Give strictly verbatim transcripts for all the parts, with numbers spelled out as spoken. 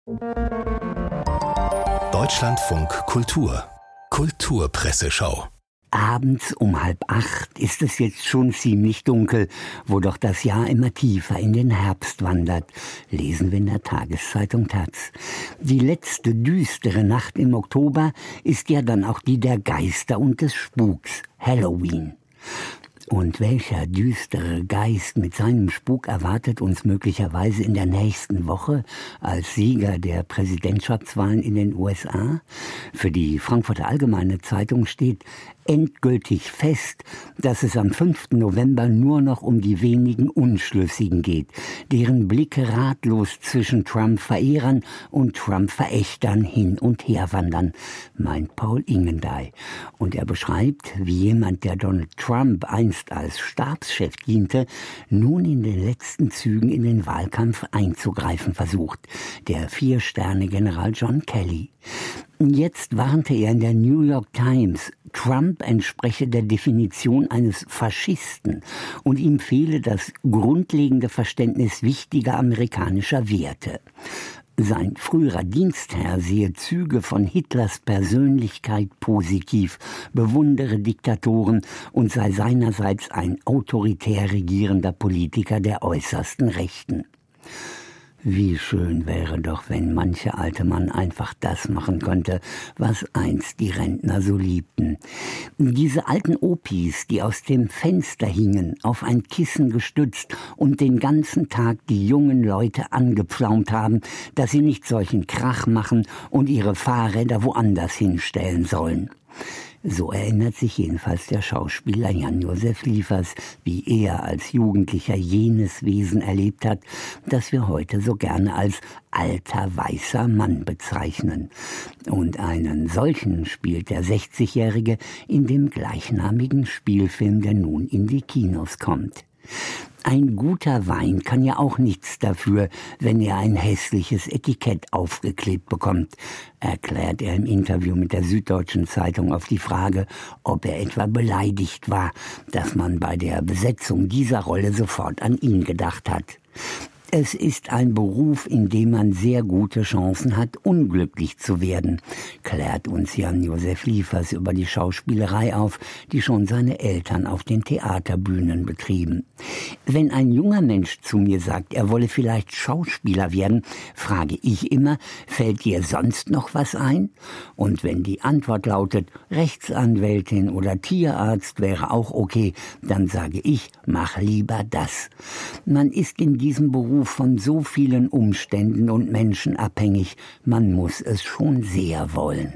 Deutschlandfunk Kultur Kulturpresseschau. Abends um halb acht ist es jetzt schon ziemlich dunkel, wo doch das Jahr immer tiefer in den Herbst wandert, lesen wir in der Tageszeitung Taz. Die letzte düstere Nacht im Oktober ist ja dann auch die der Geister und des Spuks, Halloween. Und welcher düstere Geist mit seinem Spuk erwartet uns möglicherweise in der nächsten Woche als Sieger der Präsidentschaftswahlen in den U S A? Für die Frankfurter Allgemeine Zeitung steht endgültig fest, dass es am fünften November nur noch um die wenigen Unschlüssigen geht, deren Blicke ratlos zwischen Trump-Verehrern und Trump-Verächtern hin und her wandern, meint Paul Ingendey. Und er beschreibt, wie jemand, der Donald Trump einst als Stabschef diente, nun in den letzten Zügen in den Wahlkampf einzugreifen versucht, der Vier-Sterne-General John Kelly. Jetzt warnte er in der New York Times, Trump entspreche der Definition eines Faschisten und ihm fehle das grundlegende Verständnis wichtiger amerikanischer Werte. Sein früherer Dienstherr sehe Züge von Hitlers Persönlichkeit positiv, bewundere Diktatoren und sei seinerseits ein autoritär regierender Politiker der äußersten Rechten. Wie schön wäre doch, wenn mancher alte Mann einfach das machen könnte, was einst die Rentner so liebten. Diese alten Opis, die aus dem Fenster hingen, auf ein Kissen gestützt und den ganzen Tag die jungen Leute angepflaumt haben, dass sie nicht solchen Krach machen und ihre Fahrräder woanders hinstellen sollen. So erinnert sich jedenfalls der Schauspieler Jan-Josef Liefers, wie er als Jugendlicher jenes Wesen erlebt hat, das wir heute so gerne als alter weißer Mann bezeichnen. Und einen solchen spielt der sechzigjährige in dem gleichnamigen Spielfilm, der nun in die Kinos kommt. Ein guter Wein kann ja auch nichts dafür, wenn er ein hässliches Etikett aufgeklebt bekommt, erklärt er im Interview mit der Süddeutschen Zeitung auf die Frage, ob er etwa beleidigt war, dass man bei der Besetzung dieser Rolle sofort an ihn gedacht hat. Es ist ein Beruf, in dem man sehr gute Chancen hat, unglücklich zu werden, klärt uns Jan-Josef Liefers über die Schauspielerei auf, die schon seine Eltern auf den Theaterbühnen betrieben. Wenn ein junger Mensch zu mir sagt, er wolle vielleicht Schauspieler werden, frage ich immer, fällt dir sonst noch was ein? Und wenn die Antwort lautet, Rechtsanwältin oder Tierarzt wäre auch okay, dann sage ich, mach lieber das. Man ist in diesem Beruf von so vielen Umständen und Menschen abhängig, man muss es schon sehr wollen.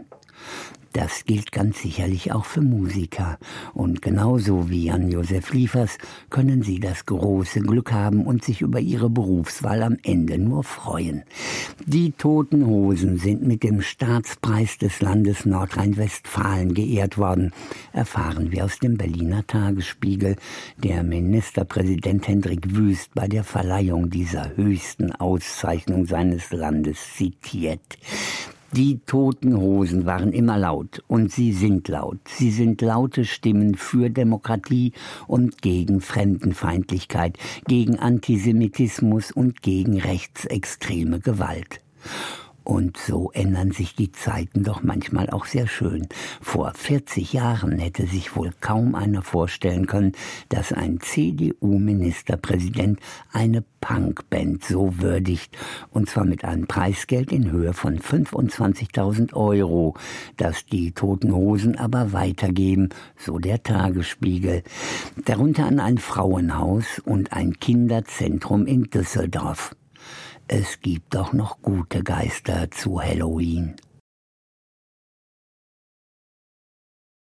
Das gilt ganz sicherlich auch für Musiker. Und genauso wie Jan-Josef Liefers können sie das große Glück haben und sich über ihre Berufswahl am Ende nur freuen. Die Toten Hosen sind mit dem Staatspreis des Landes Nordrhein-Westfalen geehrt worden, erfahren wir aus dem Berliner Tagesspiegel. Der Ministerpräsident Hendrik Wüst bei der Verleihung dieser höchsten Auszeichnung seines Landes zitiert. Die Toten Hosen waren immer laut und sie sind laut. Sie sind laute Stimmen für Demokratie und gegen Fremdenfeindlichkeit, gegen Antisemitismus und gegen rechtsextreme Gewalt. Und so ändern sich die Zeiten doch manchmal auch sehr schön. Vor vierzig Jahren hätte sich wohl kaum einer vorstellen können, dass ein C D U-Ministerpräsident eine Punkband so würdigt. Und zwar mit einem Preisgeld in Höhe von fünfundzwanzigtausend Euro, das die Toten Hosen aber weitergeben, so der Tagesspiegel. Darunter an ein Frauenhaus und ein Kinderzentrum in Düsseldorf. Es gibt doch noch gute Geister zu Halloween.